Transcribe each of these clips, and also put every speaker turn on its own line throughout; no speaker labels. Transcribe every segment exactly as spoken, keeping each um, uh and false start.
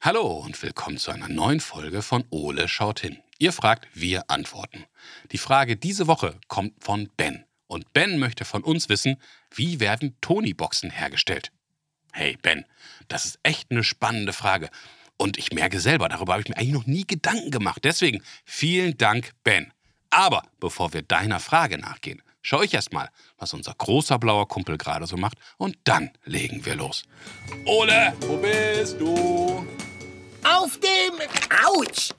Hallo und willkommen zu einer neuen Folge von Ole schaut hin. Ihr fragt, wir antworten. Die Frage diese Woche kommt von Ben. Und Ben möchte von uns wissen, wie werden Tony-Boxen hergestellt? Hey Ben, das ist echt eine spannende Frage. Und ich merke selber, darüber habe ich mir eigentlich noch nie Gedanken gemacht. Deswegen vielen Dank, Ben. Aber bevor wir deiner Frage nachgehen, schau ich erst mal, was unser großer blauer Kumpel gerade so macht. Und dann legen wir los. Ole, wo bist du?
Auf dem, Autsch,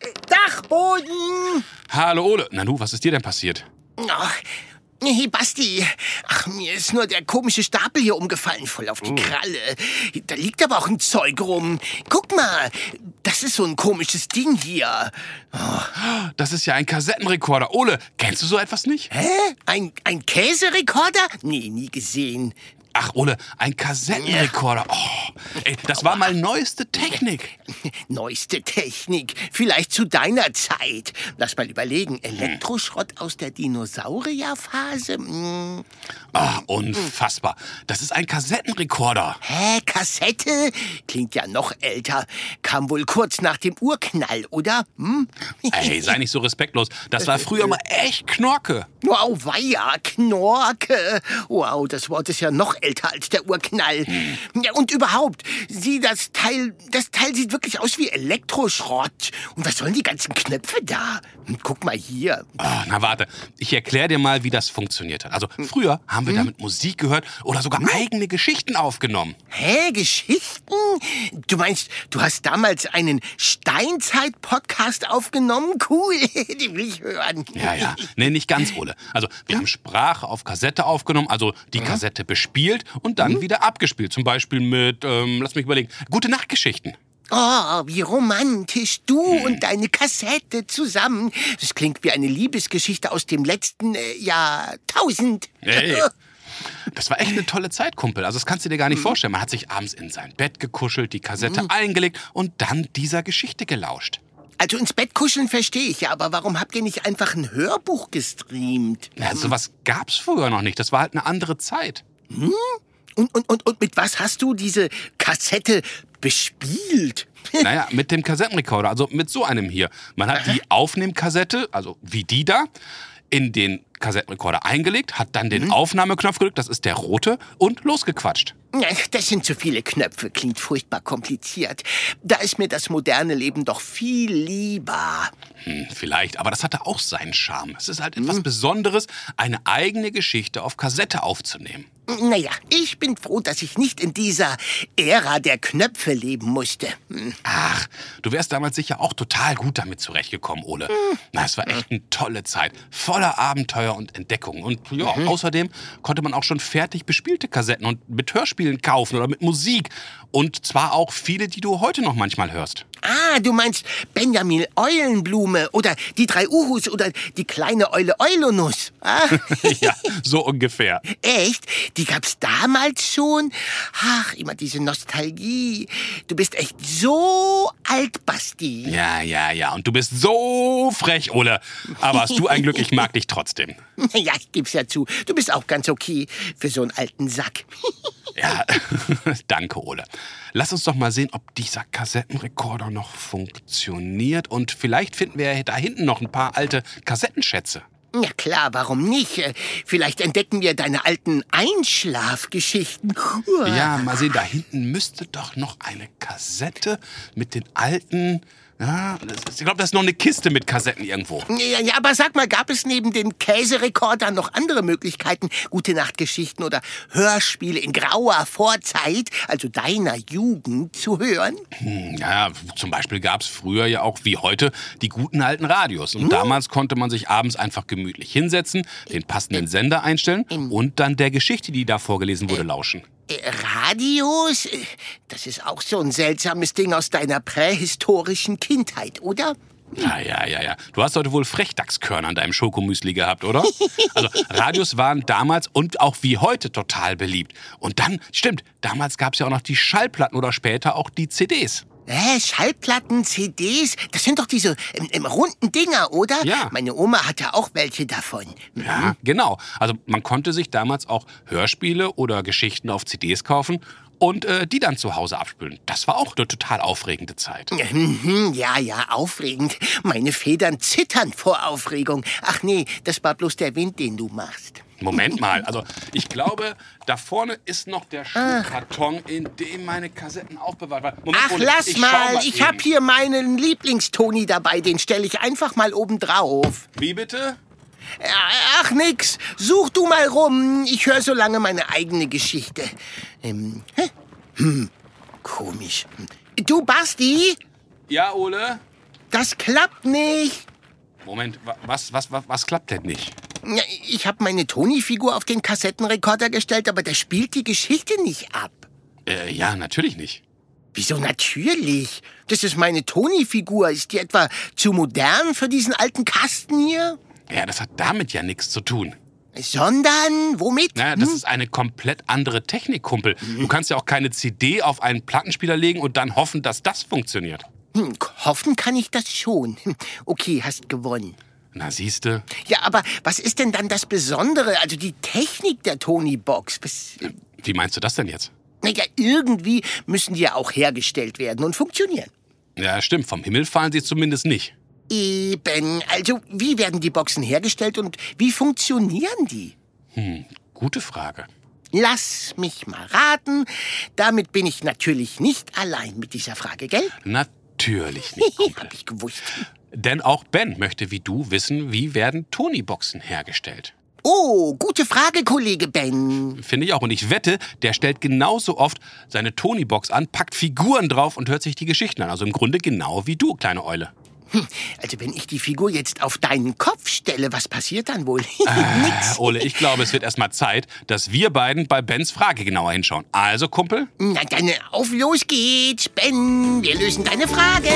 Dachboden.
Hallo Ole. Na du, was ist dir denn passiert?
Ach, hey Basti, ach, mir ist nur der komische Stapel hier umgefallen, voll auf die Kralle. Da liegt aber auch ein Zeug rum. Guck mal, das ist so ein komisches Ding hier.
Oh. Das ist ja ein Kassettenrekorder. Ole, kennst du so etwas nicht?
Hä? Ein, ein Käserekorder? Nee, nie gesehen.
Ach, Ole, ein Kassettenrekorder. Oh, ey, das war mal neueste Technik.
Neueste Technik. Vielleicht zu deiner Zeit. Lass mal überlegen. Elektroschrott aus der Dinosaurierphase? Hm.
Ah, unfassbar. Das ist ein Kassettenrekorder.
Hä, Kassette? Klingt ja noch älter. Kam wohl kurz nach dem Urknall, oder? Hm?
Ey, sei nicht so respektlos. Das war früher mal echt Knorke.
Wow, weia, Knorke. Wow, das Wort ist ja noch älter als der Urknall. Hm. Ja, und überhaupt, sieh, das Teil, das Teil sieht wirklich aus wie Elektroschrott. Und was sollen die ganzen Knöpfe da? Guck mal hier.
Oh, na warte, ich erkläre dir mal, wie das funktioniert hat. Also früher haben wir hm? damit Musik gehört oder sogar hm? eigene Geschichten aufgenommen.
Hä, Geschichten? Du meinst, du hast damals einen Steinzeit-Podcast aufgenommen? Cool, die will ich hören.
Ja, ja, nee, nicht ganz, Ole. Also wir haben Sprache auf Kassette aufgenommen, also die Kassette bespielt und dann mhm. wieder abgespielt. Zum Beispiel mit, ähm, lass mich überlegen, Gute-Nacht-Geschichten.
Oh, wie romantisch. Du hm. und deine Kassette zusammen. Das klingt wie eine Liebesgeschichte aus dem letzten äh, Jahrtausend.
Hey. Das war echt eine tolle Zeit, Kumpel. Also das kannst du dir gar nicht mhm. vorstellen. Man hat sich abends in sein Bett gekuschelt, die Kassette mhm. eingelegt und dann dieser Geschichte gelauscht.
Also ins Bett kuscheln verstehe ich ja, aber warum habt ihr nicht einfach ein Hörbuch gestreamt?
Ja, sowas gab's früher noch nicht. Das war halt eine andere Zeit.
Hm? Und, und, und, und mit was hast du diese Kassette bespielt?
Naja, mit dem Kassettenrekorder, also mit so einem hier. Man hat die Aufnehmkassette, also wie die da, in den Kassettenrekorder eingelegt, hat dann den mhm. Aufnahmeknopf gedrückt, das ist der rote, und losgequatscht.
Das sind zu viele Knöpfe, klingt furchtbar kompliziert. Da ist mir das moderne Leben doch viel lieber.
Hm, vielleicht, aber das hatte auch seinen Charme. Es ist halt etwas hm. Besonderes, eine eigene Geschichte auf Kassette aufzunehmen.
Naja, ich bin froh, dass ich nicht in dieser Ära der Knöpfe leben musste. Hm.
Ach, du wärst damals sicher auch total gut damit zurechtgekommen, Ole. Hm. Na, es war echt eine tolle Zeit, voller Abenteuer und Entdeckungen. Und ja, mhm. außerdem konnte man auch schon fertig bespielte Kassetten und mit Hörspielen kaufen oder mit Musik. Und zwar auch viele, die du heute noch manchmal hörst.
Ah, du meinst Benjamin Eulenblume oder die drei Uhus oder die kleine Eule Eulenus. Ah.
Ja, so ungefähr.
Echt? Die gab's damals schon? Ach, immer diese Nostalgie. Du bist echt so alt, Basti.
Ja, ja, ja. Und du bist so frech, Ole. Aber hast du ein Glück, ich mag dich trotzdem.
Ja, ich geb's ja zu. Du bist auch ganz okay für so einen alten Sack.
Ja, danke, Ole. Lass uns doch mal sehen, ob dieser Kassettenrekorder noch funktioniert. Und vielleicht finden wir da hinten noch ein paar alte Kassettenschätze.
Ja klar, warum nicht? Vielleicht entdecken wir deine alten Einschlafgeschichten.
Ja, mal sehen, da hinten müsste doch noch eine Kassette mit den alten... Ja, ich glaube, da ist noch eine Kiste mit Kassetten irgendwo.
Ja, ja, aber sag mal, gab es neben den Käserekordern noch andere Möglichkeiten, Gute-Nacht-Geschichten oder Hörspiele in grauer Vorzeit, also deiner Jugend, zu hören?
Hm, ja, zum Beispiel gab es früher ja auch, wie heute, die guten alten Radios. Und hm? damals konnte man sich abends einfach gemütlich hinsetzen, den passenden Sender einstellen hm. und dann der Geschichte, die da vorgelesen wurde, lauschen.
Radios? Das ist auch so ein seltsames Ding aus deiner prähistorischen Kindheit, oder?
Ja, ja, ja, ja. Du hast heute wohl Frechdachskörner an deinem Schokomüsli gehabt, oder? Also Radios waren damals und auch wie heute total beliebt. Und dann, stimmt, damals gab es ja auch noch die Schallplatten oder später auch die C Ds.
Äh, Schallplatten, C Ds, das sind doch diese ähm, ähm, runden Dinger, oder?
Ja.
Meine Oma hatte auch welche davon.
Mhm. Ja, genau. Also man konnte sich damals auch Hörspiele oder Geschichten auf C Ds kaufen. und äh, die dann zu Hause abspülen. Das war auch eine total aufregende Zeit.
Ja, ja, aufregend. Meine Federn zittern vor Aufregung. Ach nee, das war bloß der Wind, den du machst.
Moment mal, also ich glaube, da vorne ist noch der Schuhkarton, in dem meine Kassetten aufbewahrt waren. Moment,
Ach,
Ole,
lass
ich schau
mal,
mal
ich
eben.
hab hier meinen Lieblingstoni dabei, den stelle ich einfach mal oben drauf.
Wie bitte?
Ach, nix, such du mal rum, ich höre so lange meine eigene Geschichte. Ähm, hä? Hm, komisch. Du, Basti,
Ja, Ole?
das klappt nicht.
Moment, wa- was, was, was, was klappt denn nicht?
Ja, ich habe meine Toni-Figur auf den Kassettenrekorder gestellt, aber der spielt die Geschichte nicht ab.
Äh, ja, natürlich nicht.
Wieso natürlich? Das ist meine Toni-Figur. Ist die etwa zu modern für diesen alten Kasten hier?
Ja, das hat damit ja nichts zu tun.
Sondern, womit?
Naja, das ist eine komplett andere Technik, Kumpel. Du kannst ja auch keine C D auf einen Plattenspieler legen und dann hoffen, dass das funktioniert.
Hm, hoffen kann ich das schon. Hm, Okay, hast gewonnen.
Na, siehste.
Ja, aber was ist denn dann das Besondere, also die Technik der Toni-Box? Was,
Wie meinst du das denn jetzt?
naja, irgendwie müssen die ja auch hergestellt werden und funktionieren.
Ja, stimmt. Vom Himmel fallen sie zumindest nicht.
Eben, also wie werden die Boxen hergestellt und wie funktionieren die?
Hm, gute Frage.
Lass mich mal raten. Damit bin ich natürlich nicht allein mit dieser Frage, gell?
Natürlich nicht, Kumpel.
Hab ich gewusst.
Denn auch Ben möchte wie du wissen, wie werden Toni-Boxen hergestellt.
Oh, gute Frage, Kollege Ben.
Finde ich auch. Und ich wette, der stellt genauso oft seine Toni-Box an, packt Figuren drauf und hört sich die Geschichten an. Also im Grunde genau wie du, kleine Eule.
Hm, also wenn ich die Figur jetzt auf deinen Kopf stelle, was passiert dann wohl? Nix.
Ole, ich glaube, es wird erstmal Zeit, dass wir beiden bei Bens Frage genauer hinschauen. Also, Kumpel?
Na dann, auf los geht's, Ben. Wir lösen deine Frage.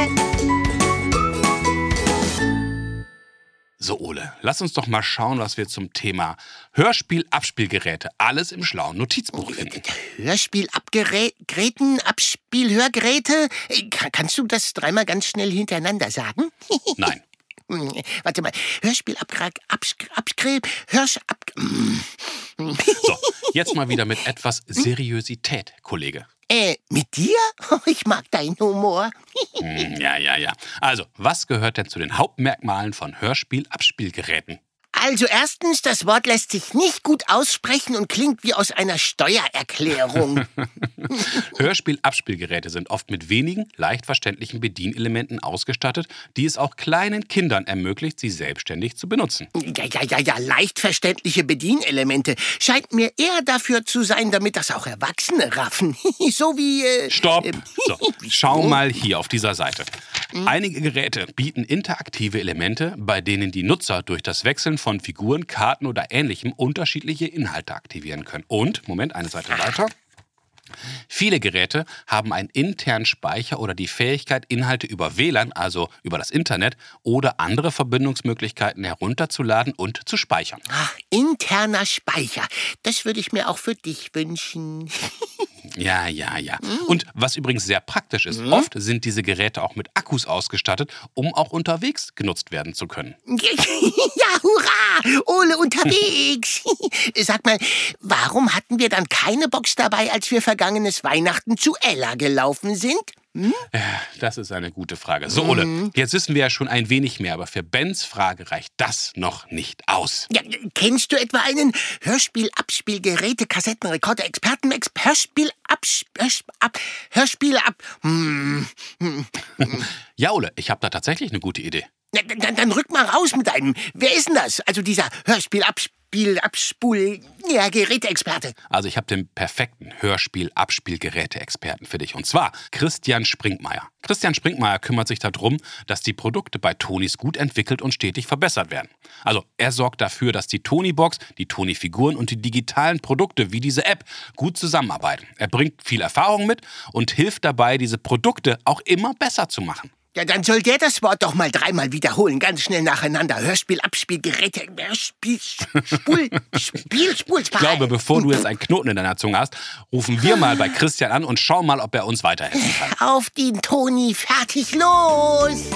So, Ole, lass uns doch mal schauen, was wir zum Thema Hörspiel-Abspielgeräte alles im schlauen Notizbuch finden.
Hörspielabgeräten, Abspielhörgeräte. Äh, ka- Kannst du das dreimal ganz schnell hintereinander sagen?
Nein.
Hm, Warte mal. Hörspielabgrad, Abskre, Hörsch, ab... Hm.
So, jetzt mal wieder mit etwas Seriosität, Kollege.
Äh, mit dir? Ich mag deinen Humor.
Hm, ja, ja, ja. Also, was gehört denn zu den Hauptmerkmalen von Hörspiel-Abspielgeräten?
Also erstens, das Wort lässt sich nicht gut aussprechen und klingt wie aus einer Steuererklärung.
Hörspiel-Abspielgeräte sind oft mit wenigen, leicht verständlichen Bedienelementen ausgestattet, die es auch kleinen Kindern ermöglicht, sie selbstständig zu benutzen.
Ja, ja, ja, ja, leicht verständliche Bedienelemente. Scheint mir eher dafür zu sein, damit das auch Erwachsene raffen. So wie... Äh,
Stopp!
äh,
So, schau mal hier auf dieser Seite. Einige Geräte bieten interaktive Elemente, bei denen die Nutzer durch das Wechseln von Figuren, Karten oder Ähnlichem unterschiedliche Inhalte aktivieren können. Und, Moment, eine Seite weiter. Viele Geräte haben einen internen Speicher oder die Fähigkeit, Inhalte über W L A N, also über das Internet, oder andere Verbindungsmöglichkeiten herunterzuladen und zu speichern.
Ach, interner Speicher. Das würde ich mir auch für dich wünschen.
Ja, ja, ja. Und was übrigens sehr praktisch ist, oft sind diese Geräte auch mit Akkus ausgestattet, um auch unterwegs genutzt werden zu können.
Ja, hurra! Ole unterwegs. Sag mal, warum hatten wir dann keine Box dabei, als wir vergangenes Weihnachten zu Ella gelaufen sind? Hm?
Das ist eine gute Frage. So, Ole, jetzt wissen wir ja schon ein wenig mehr, aber für Bens Frage reicht das noch nicht aus.
Ja, kennst du etwa einen Hörspiel, Abspielgeräte, Kassettenrekorder, Experten, Ex Hörspiel, Abs Hörsp ab, Hörspiel, ab... Hm. Hm.
Ja, Ole, ich habe da tatsächlich eine gute Idee.
Ja, dann, dann rück mal raus mit einem. Wer ist denn das? Also dieser Hörspiel, Abspiel, Abspul, ja, Geräteexperte.
Also ich habe den perfekten Hörspiel-Abspielgeräte-Experten für dich. Und zwar Christian Sprinkmeier. Christian Sprinkmeier kümmert sich darum, dass die Produkte bei Tonis gut entwickelt und stetig verbessert werden. Also er sorgt dafür, dass die Toni-Box, die Toni-Figuren und die digitalen Produkte wie diese App gut zusammenarbeiten. Er bringt viel Erfahrung mit und hilft dabei, diese Produkte auch immer besser zu machen.
Ja, dann soll der das Wort doch mal dreimal wiederholen, ganz schnell nacheinander. Hörspiel, Abspielgeräte, Hörspiel, Spul, Spiel, Spul,
Ich glaube, bevor du jetzt einen Knoten in deiner Zunge hast, rufen wir mal bei Christian an und schauen mal, ob er uns weiterhelfen kann.
Auf den Toni, fertig, los!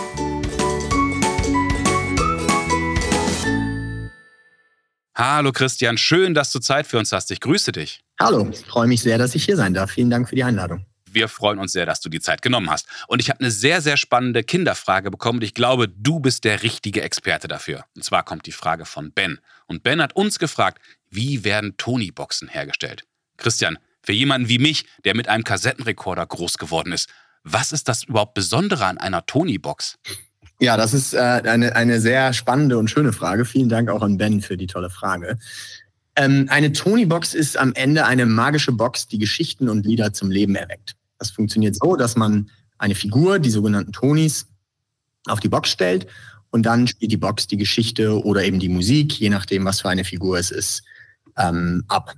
Hallo Christian, schön, dass du Zeit für uns hast. Ich grüße dich.
Hallo, ich freue mich sehr, dass ich hier sein darf. Vielen Dank für die Einladung.
Wir freuen uns sehr, dass du die Zeit genommen hast. Und ich habe eine sehr, sehr spannende Kinderfrage bekommen und ich glaube, du bist der richtige Experte dafür. Und zwar kommt die Frage von Ben. Und Ben hat uns gefragt, wie werden Tony-Boxen hergestellt? Christian, für jemanden wie mich, der mit einem Kassettenrekorder groß geworden ist, was ist das überhaupt Besondere an einer Tony-Box?
Ja, das ist äh, eine, eine sehr spannende und schöne Frage. Vielen Dank auch an Ben für die tolle Frage. Ähm, eine Tony-Box ist am Ende eine magische Box, die Geschichten und Lieder zum Leben erweckt. Das funktioniert so, dass man eine Figur, die sogenannten Tonys, auf die Box stellt und dann spielt die Box die Geschichte oder eben die Musik, je nachdem, was für eine Figur es ist, ähm, ab.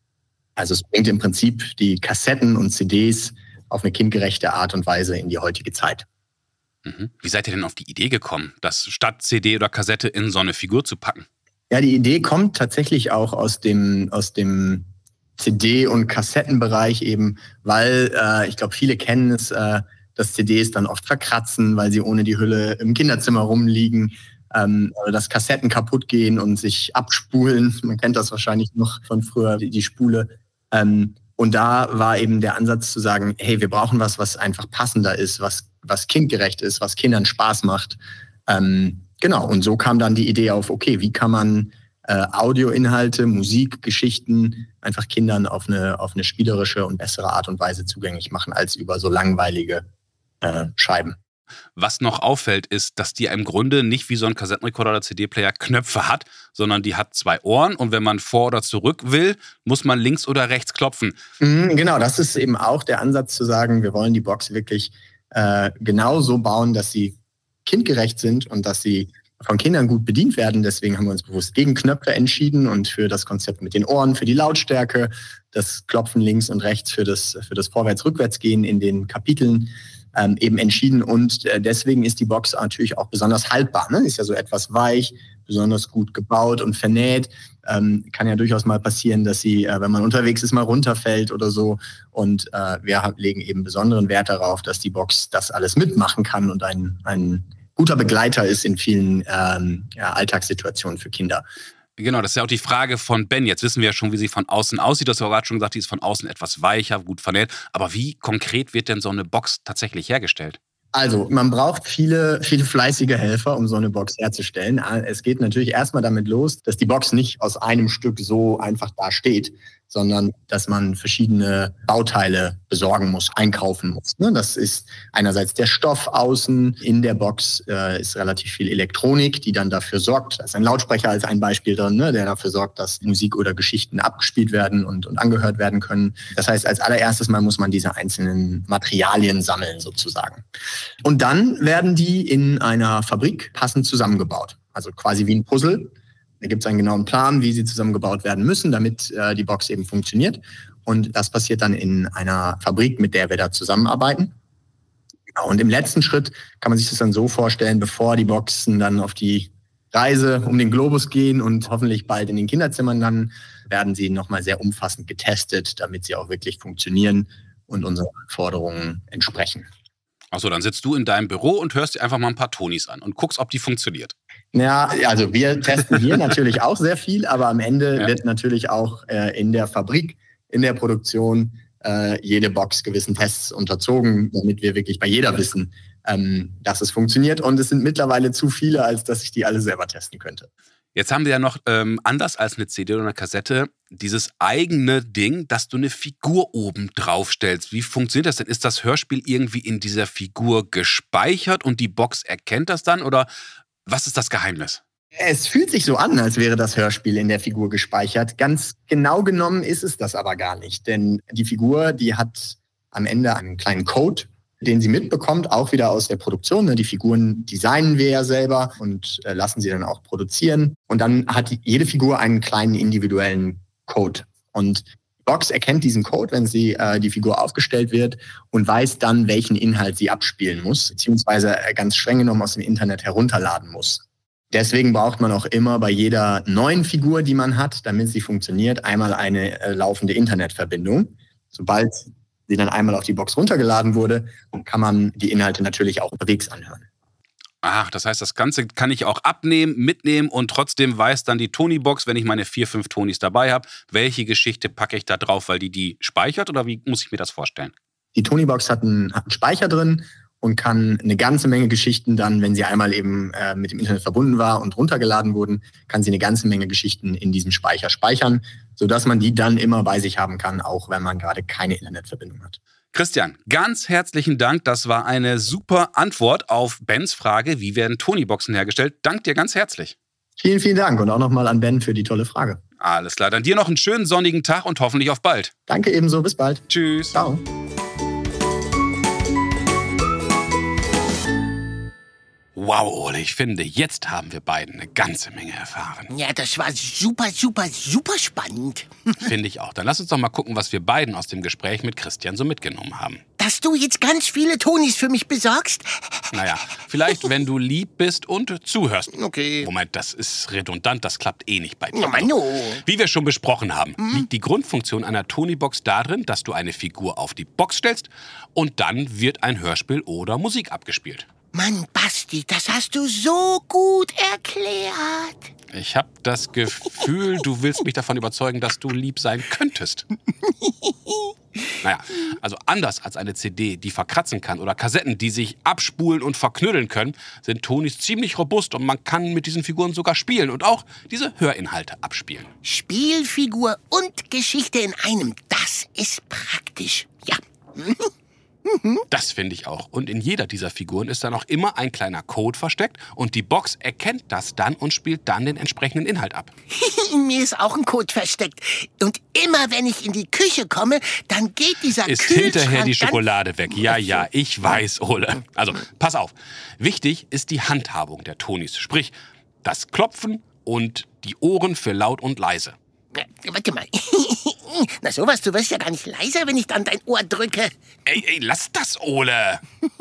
Also es bringt im Prinzip die Kassetten und C Ds auf eine kindgerechte Art und Weise in die heutige Zeit.
Mhm. Wie seid ihr denn auf die Idee gekommen, das statt C D oder Kassette in so eine Figur zu packen?
Ja, die Idee kommt tatsächlich auch aus dem, aus dem C D- und Kassettenbereich eben, weil äh, ich glaube, viele kennen es, äh, dass C Ds dann oft verkratzen, weil sie ohne die Hülle im Kinderzimmer rumliegen, ähm, oder dass Kassetten kaputt gehen und sich abspulen. Man kennt das wahrscheinlich noch von früher, die, die Spule. Ähm, und da war eben der Ansatz zu sagen, hey, wir brauchen was, was einfach passender ist, was, was kindgerecht ist, was Kindern Spaß macht. Ähm, genau, und so kam dann die Idee auf, okay, wie kann man äh, Audioinhalte, Musik, Geschichten einfach Kindern auf eine, auf eine spielerische und bessere Art und Weise zugänglich machen, als über so langweilige äh, Scheiben.
Was noch auffällt, ist, dass die im Grunde nicht wie so ein Kassettenrekorder oder C D-Player Knöpfe hat, sondern die hat zwei Ohren und wenn man vor oder zurück will, muss man links oder rechts klopfen.
Mhm, genau, das ist eben auch der Ansatz zu sagen, wir wollen die Box wirklich äh, genau so bauen, dass sie kindgerecht sind und dass sie von Kindern gut bedient werden. Deswegen haben wir uns bewusst gegen Knöpfe entschieden und für das Konzept mit den Ohren, für die Lautstärke, das Klopfen links und rechts für das, für das Vorwärts-Rückwärts-Gehen in den Kapiteln ähm, eben entschieden. Und äh, deswegen ist die Box natürlich auch besonders haltbar. Ne? Ist ja so etwas weich, besonders gut gebaut und vernäht. Ähm, kann ja durchaus mal passieren, dass sie, äh, wenn man unterwegs ist, mal runterfällt oder so. Und äh, wir legen eben besonderen Wert darauf, dass die Box das alles mitmachen kann und ein, ein guter Begleiter ist in vielen ähm, ja, Alltagssituationen für Kinder.
Genau, das ist ja auch die Frage von Ben. Jetzt wissen wir ja schon, wie sie von außen aussieht. Das hast du gerade schon gesagt, die ist von außen etwas weicher, gut vernäht. Aber wie konkret wird denn so eine Box tatsächlich hergestellt?
Also, man braucht viele, viele fleißige Helfer, um so eine Box herzustellen. Es geht natürlich erstmal damit los, dass die Box nicht aus einem Stück so einfach da steht, sondern dass man verschiedene Bauteile besorgen muss, einkaufen muss. Das ist einerseits der Stoff außen. In der Box äh, ist relativ viel Elektronik, die dann dafür sorgt, da ist ein Lautsprecher als ein Beispiel drin, ne, der dafür sorgt, dass Musik oder Geschichten abgespielt werden und, und angehört werden können. Das heißt, als allererstes Mal muss man diese einzelnen Materialien sammeln sozusagen. Und dann werden die in einer Fabrik passend zusammengebaut. Also quasi wie ein Puzzle. Da gibt es einen genauen Plan, wie sie zusammengebaut werden müssen, damit äh, die Box eben funktioniert. Und das passiert dann in einer Fabrik, mit der wir da zusammenarbeiten. Genau. Und im letzten Schritt kann man sich das dann so vorstellen, bevor die Boxen dann auf die Reise um den Globus gehen und hoffentlich bald in den Kinderzimmern landen, werden sie nochmal sehr umfassend getestet, damit sie auch wirklich funktionieren und unseren Anforderungen entsprechen.
Achso, dann sitzt du in deinem Büro und hörst dir einfach mal ein paar Tonys an und guckst, ob die funktioniert.
Ja, also wir testen hier natürlich auch sehr viel, aber am Ende ja. wird natürlich auch äh, in der Fabrik, in der Produktion äh, jede Box gewissen Tests unterzogen, damit wir wirklich bei jeder wissen, ähm, dass es funktioniert. Und es sind mittlerweile zu viele, als dass ich die alle selber testen könnte.
Jetzt haben wir ja noch, ähm, anders als eine C D oder eine Kassette, dieses eigene Ding, dass du eine Figur oben draufstellst. Wie funktioniert das denn? Ist das Hörspiel irgendwie in dieser Figur gespeichert und die Box erkennt das dann? Oder was ist das Geheimnis?
Es fühlt sich so an, als wäre das Hörspiel in der Figur gespeichert. Ganz genau genommen ist es das aber gar nicht. Denn die Figur, die hat am Ende einen kleinen Code, den sie mitbekommt, auch wieder aus der Produktion. Die Figuren designen wir ja selber und lassen sie dann auch produzieren. Und dann hat jede Figur einen kleinen individuellen Code. Und die Box erkennt diesen Code, wenn sie äh, die Figur aufgestellt wird und weiß dann, welchen Inhalt sie abspielen muss, beziehungsweise ganz streng genommen aus dem Internet herunterladen muss. Deswegen braucht man auch immer bei jeder neuen Figur, die man hat, damit sie funktioniert, einmal eine äh, laufende Internetverbindung. Sobald sie dann einmal auf die Box runtergeladen wurde, kann man die Inhalte natürlich auch unterwegs anhören.
Ach, das heißt, das Ganze kann ich auch abnehmen, mitnehmen und trotzdem weiß dann die Tony-Box, wenn ich meine vier, fünf Tonys dabei habe, welche Geschichte packe ich da drauf, weil die die speichert oder wie muss ich mir das vorstellen?
Die Tony-Box hat einen, hat einen Speicher drin und kann eine ganze Menge Geschichten dann, wenn sie einmal eben äh, mit dem Internet verbunden war und runtergeladen wurden, kann sie eine ganze Menge Geschichten in diesem Speicher speichern, sodass man die dann immer bei sich haben kann, auch wenn man gerade keine Internetverbindung hat.
Christian, ganz herzlichen Dank. Das war eine super Antwort auf Bens Frage, wie werden Tony-Boxen hergestellt. Dank dir ganz herzlich.
Vielen, vielen Dank und auch nochmal an Ben für die tolle Frage.
Alles klar, dann dir noch einen schönen sonnigen Tag und hoffentlich auf bald.
Danke ebenso, bis bald.
Tschüss.
Ciao.
Wow, Ole, ich finde, jetzt haben wir beiden eine ganze Menge erfahren.
Ja, das war super, super, super spannend.
Finde ich auch. Dann lass uns doch mal gucken, was wir beiden aus dem Gespräch mit Christian so mitgenommen haben.
Dass du jetzt ganz viele Tonys für mich besorgst?
Naja, vielleicht, wenn du lieb bist und zuhörst.
Okay.
Moment, das ist redundant, das klappt eh nicht bei dir.
Ja, Manu.
Wie wir schon besprochen haben, mhm. liegt die Grundfunktion einer Tony-Box darin, dass du eine Figur auf die Box stellst und dann wird ein Hörspiel oder Musik abgespielt.
Mann, Basti, das hast du so gut erklärt.
Ich habe das Gefühl, du willst mich davon überzeugen, dass du lieb sein könntest. Naja, also anders als eine C D, die verkratzen kann, oder Kassetten, die sich abspulen und verknütteln können, sind Tonys ziemlich robust und man kann mit diesen Figuren sogar spielen und auch diese Hörinhalte abspielen.
Spielfigur und Geschichte in einem, das ist praktisch, ja.
Das finde ich auch. Und in jeder dieser Figuren ist dann auch immer ein kleiner Code versteckt und die Box erkennt das dann und spielt dann den entsprechenden Inhalt ab.
In mir ist auch ein Code versteckt. Und immer wenn ich in die Küche komme, dann geht dieser
Ist
Kühlschrank
hinterher die Schokolade weg. Ja, ja, ich weiß, Ole. Also, pass auf. Wichtig ist die Handhabung der Tonys. Sprich, das Klopfen und die Ohren für laut und leise.
Warte mal. Na sowas, du wirst ja gar nicht leiser, wenn ich dann dein Ohr drücke.
Ey, ey, lass das, Ole.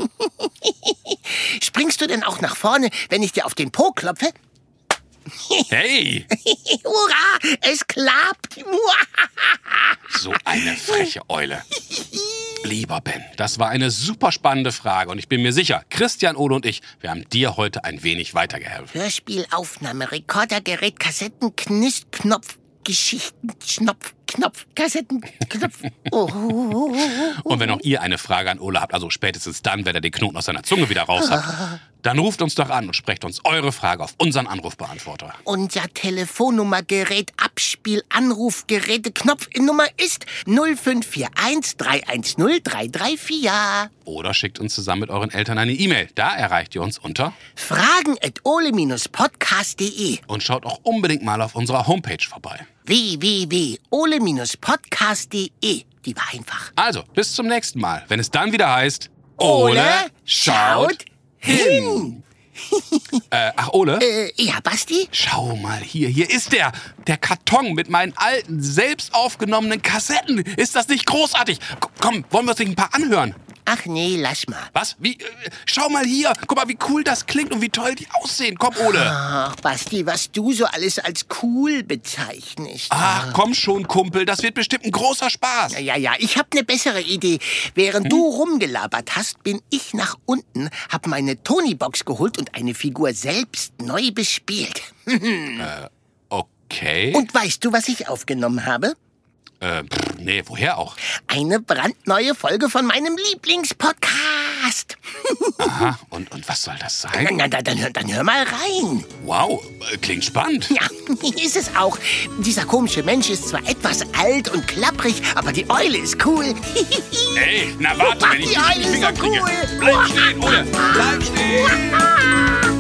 Springst du denn auch nach vorne, wenn ich dir auf den Po klopfe?
Hey!
Hurra, es klappt.
So eine freche Eule. Lieber Ben, das war eine super spannende Frage und ich bin mir sicher, Christian, Ole und ich, wir haben dir heute ein wenig weitergeholfen.
Hörspielaufnahme, Rekordergerät, Kassetten, Knist, Knopf, Geschichten, Schnopf, Knopf, Kassetten, Knopf. Oh.
Und wenn auch ihr eine Frage an Ole habt, also spätestens dann, wenn er den Knoten aus seiner Zunge wieder raus hat, dann ruft uns doch an und sprecht uns eure Frage auf unseren Anrufbeantworter.
Unser Telefonnummergerät, Abspiel, Anruf, Geräte, Knopfnummer ist null fünf vier eins drei eins null drei drei vier.
Oder schickt uns zusammen mit euren Eltern eine E-Mail. Da erreicht ihr uns unter
fragen at ole podcast punkt de.
Und schaut auch unbedingt mal auf unserer Homepage vorbei.
w w w punkt ole podcast punkt de. Die war einfach.
Also, bis zum nächsten Mal, wenn es dann wieder heißt
Ole schaut hin.
äh, ach, Ole?
Äh, ja, Basti?
Schau mal hier, hier ist der. Der Karton mit meinen alten, selbst aufgenommenen Kassetten. Ist das nicht großartig? Komm, wollen wir uns nicht ein paar anhören?
Ach nee, lass mal.
Was? Wie? Äh, schau mal hier. Guck mal, wie cool das klingt und wie toll die aussehen. Komm, Ole.
Ach, Basti, was du so alles als cool bezeichnest.
Ach, komm schon, Kumpel. Das wird bestimmt ein großer Spaß.
Ja, ja, ich habe eine bessere Idee. Während hm? du rumgelabert hast, bin ich nach unten, hab meine Tony-Box geholt und eine Figur selbst neu bespielt.
äh, okay.
Und weißt du, was ich aufgenommen habe?
Äh, pff, nee, woher auch?
Eine brandneue Folge von meinem Lieblingspodcast.
Aha, und, und was soll das sein?
Na, na, dann, hör, dann hör mal rein.
Wow, klingt spannend.
Ja, ist es auch. Dieser komische Mensch ist zwar etwas alt und klapprig, aber die Eule ist cool.
Ey, na warte, wenn ich die, die Finger
so
kriege.
Cool.
Bleib stehen, Ole. Bleib stehen.